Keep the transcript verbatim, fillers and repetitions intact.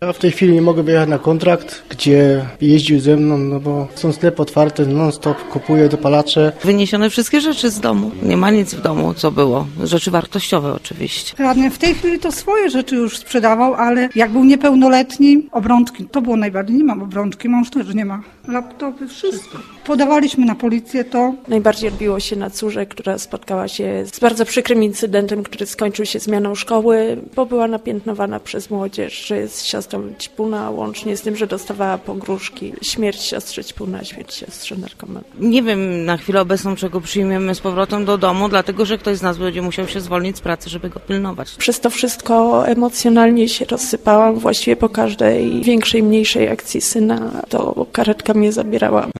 Ja w tej chwili nie mogę wyjechać na kontrakt, gdzie jeździł ze mną, no bo są sklepy otwarte, non-stop kupuję dopalacze. Wyniesione wszystkie rzeczy z domu. Nie ma nic w domu, co było. Rzeczy wartościowe oczywiście. Radny w tej chwili to swoje rzeczy już sprzedawał, ale jak był niepełnoletni, obrączki, to było najbardziej. Nie mam obrączki, mąż też nie ma. Laptopy, wszystko. Podawaliśmy na policję to. Najbardziej odbiło się na córze, która spotkała się z bardzo przykrym incydentem, który skończył się zmianą szkoły, bo była napiętnowana przez młodzież, że jest siostrą ćpuna, łącznie z tym, że dostawała pogróżki. Śmierć siostry ćpuna, śmierć siostry narkomana. Nie wiem na chwilę obecną, czego przyjmiemy z powrotem do domu, dlatego że ktoś z nas będzie musiał się zwolnić z pracy, żeby go pilnować. Przez to wszystko emocjonalnie się rozsypałam. Właściwie po każdej większej, mniejszej akcji syna to karetka mnie zabierała.